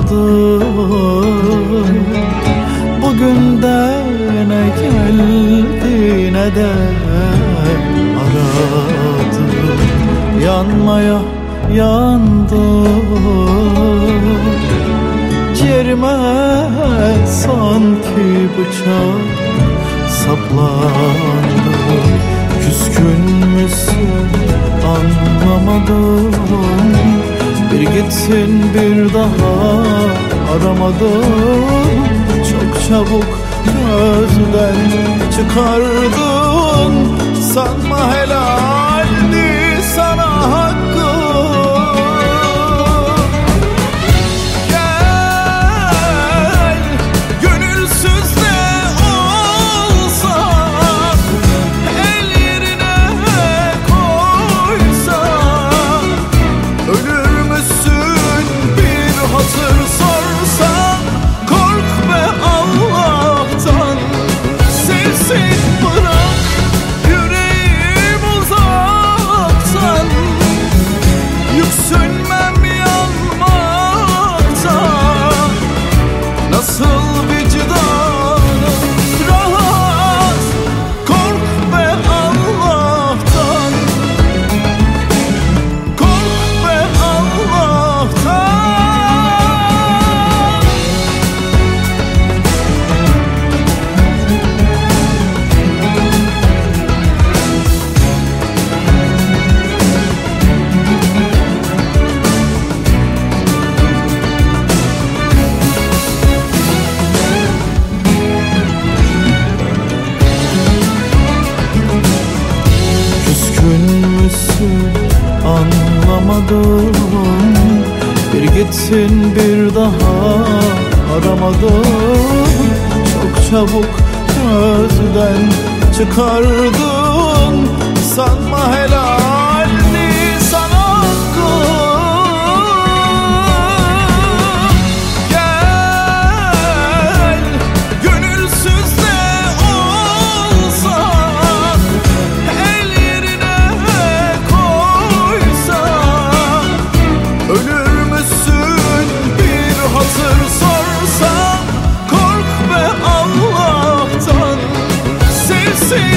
Bugün de ne geldi ne de aradı. Yanmaya yandım, ciğerime sanki bıçak saplandı. Küskün müsün anlamadım, bir gitsin bir daha aramadım. Çok çabuk gözden çıkardın, sanma helaldi sana hakkım. Gel gönülsüz de olsan, el yerine koysan, ölür müsün bir hatır sorsan. Kork be Allah'tan, sevsin bırak yüreğim uzaktan. Yüksünmem yanmaktan, nasıl vicdanım rahat. Kork be Allah'tan, kork be Allah'tan. Anlamadım, bir gitsin bir daha aramadım. Çok çabuk gözden çıkardın, sanma helaldi sana hakkım. Gel gönülsüz de olsan, el yerine koysan, ölür müsün bir hatır sorsan. Kork be Allah'tan, sevsin